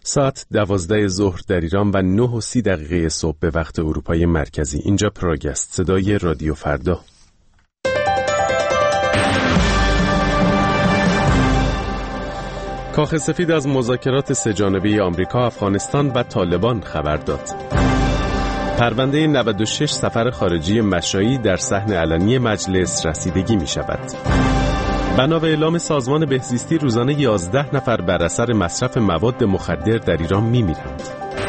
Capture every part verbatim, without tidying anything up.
ساعت دوازده ظهر در ایران و نه و سی دقیقه صبح به وقت اروپای مرکزی. اینجا پراگ است، صدای رادیو فردا. کاخ سفید از مذاکرات سه‌جانبه آمریکا، افغانستان و طالبان خبر داد. پرونده نود و شش سفر خارجی مشایی در صحن علنی مجلس رسیدگی می شود. بنا به اعلام سازمان بهزیستی روزانه یازده نفر بر اثر مصرف مواد مخدر در ایران می میرند.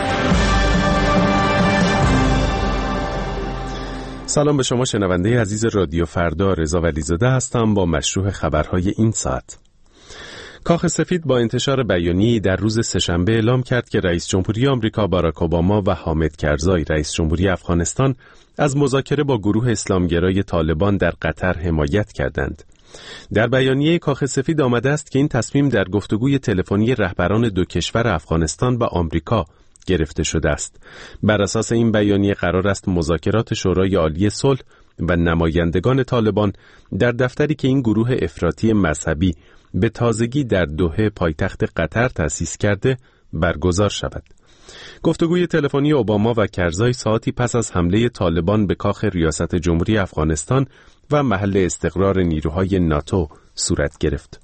سلام به شما شنونده عزیز رادیو فردا، رضا ولیزاده هستم با مشروع خبرهای این ساعت. کاخ سفید با انتشار بیانیه‌ای در روز سه‌شنبه اعلام کرد که رئیس جمهوری آمریکا باراک اوباما و حامد کرزای رئیس جمهوری افغانستان از مذاکره با گروه اسلامگرای طالبان در قطر حمایت کردند. در بیانیه کاخ سفید آمده است که این تصمیم در گفتگوی تلفنی رهبران دو کشور افغانستان و آمریکا گرفته شده است. بر اساس این بیانیه قرار است مذاکرات شورای عالی صلح و نمایندگان طالبان در دفتری که این گروه افراطی مذهبی به تازگی در دوحه پایتخت قطر تأسیس کرده برگزار شود. گفتگوی تلفنی اوباما و کرزای ساعتی پس از حمله طالبان به کاخ ریاست جمهوری افغانستان و محل استقرار نیروهای ناتو صورت گرفت.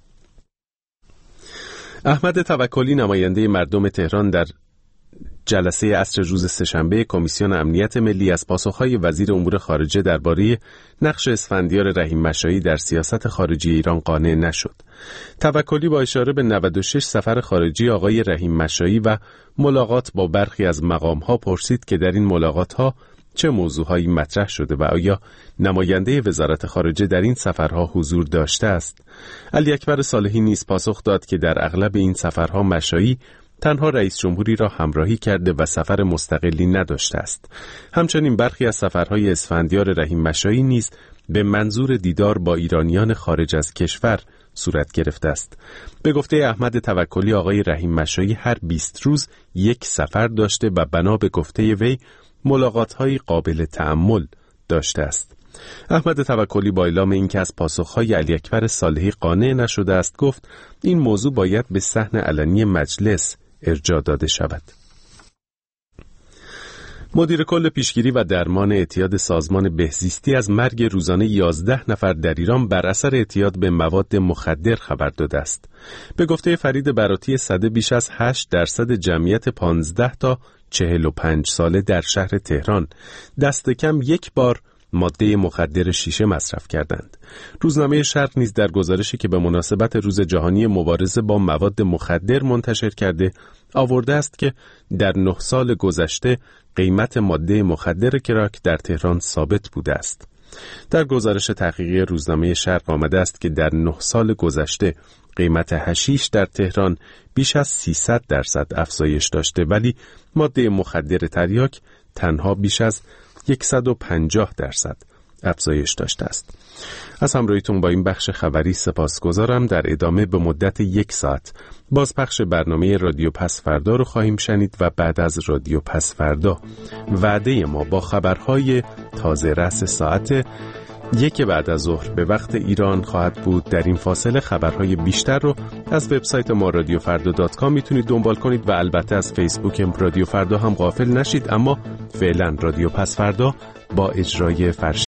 احمد توکلی نماینده مردم تهران در جلسه عصر روز سه‌شنبه کمیسیون امنیت ملی از پاسخهای وزیر امور خارجه درباره نقش اسفندیار رحیم مشایی در سیاست خارجی ایران قانع نشد. توکلی با اشاره به نود و شش سفر خارجی آقای رحیم مشایی و ملاقات با برخی از مقامها پرسید که در این ملاقاتها چه موضوعهایی مطرح شده و آیا نماینده وزارت خارجه در این سفرها حضور داشته است. علی اکبر صالحی نیز پاسخ داد که در اغلب این سفرها مشایی تنها رئیس جمهوری را همراهی کرده و سفر مستقلی نداشته است. همچنین برخی از سفرهای اسفندیار رحیم مشایی نیز به منظور دیدار با ایرانیان خارج از کشور صورت گرفته است. به گفته احمد توکلی آقای رحیم مشایی هر بیست روز یک سفر داشته و بنا به گفته وی ملاقات‌های قابل تأمل داشته است. احمد توکلی با اعلام اینکه از پاسخ‌های علی اکبر صالحی قانع نشده است گفت این موضوع باید به صحن علنی مجلس ارجاع داده شود. مدیر کل پیشگیری و درمان اعتیاد سازمان بهزیستی از مرگ روزانه یازده نفر در ایران بر اثر اعتیاد به مواد مخدر خبر داده است. به گفته فرید براتی سده بیش از هشت درصد جمعیت پانزده تا چهل و پنج ساله در شهر تهران دست کم یک بار ماده مخدر شیشه مصرف کردند. روزنامه شرق نیز در گزارشی که به مناسبت روز جهانی مبارزه با مواد مخدر منتشر کرده آورده است که در نه سال گذشته قیمت ماده مخدر کراک در تهران ثابت بوده است. در گزارش تحقیقی روزنامه شرق آمده است که در نه سال گذشته قیمت حشیش در تهران بیش از سیصد درصد افزایش داشته ولی ماده مخدر تریاک تنها بیش از صد و پنجاه درصد افزایش داشته است. از همراهیتون با این بخش خبری سپاسگزارم. در ادامه به مدت یک ساعت بازپخش برنامه رادیو پس فردا رو خواهیم شنید و بعد از رادیو پس فردا وعده ما با خبرهای تازه رس ساعت یک بعد از ظهر به وقت ایران خواهد بود. در این فاصله خبرهای بیشتر رو از وبسایت ما رادیو فردا دات کام میتونید دنبال کنید و البته از فیسبوک رادیو فردا هم غافل نشید. اما فعلا رادیو پس فردا با اجرای فرشید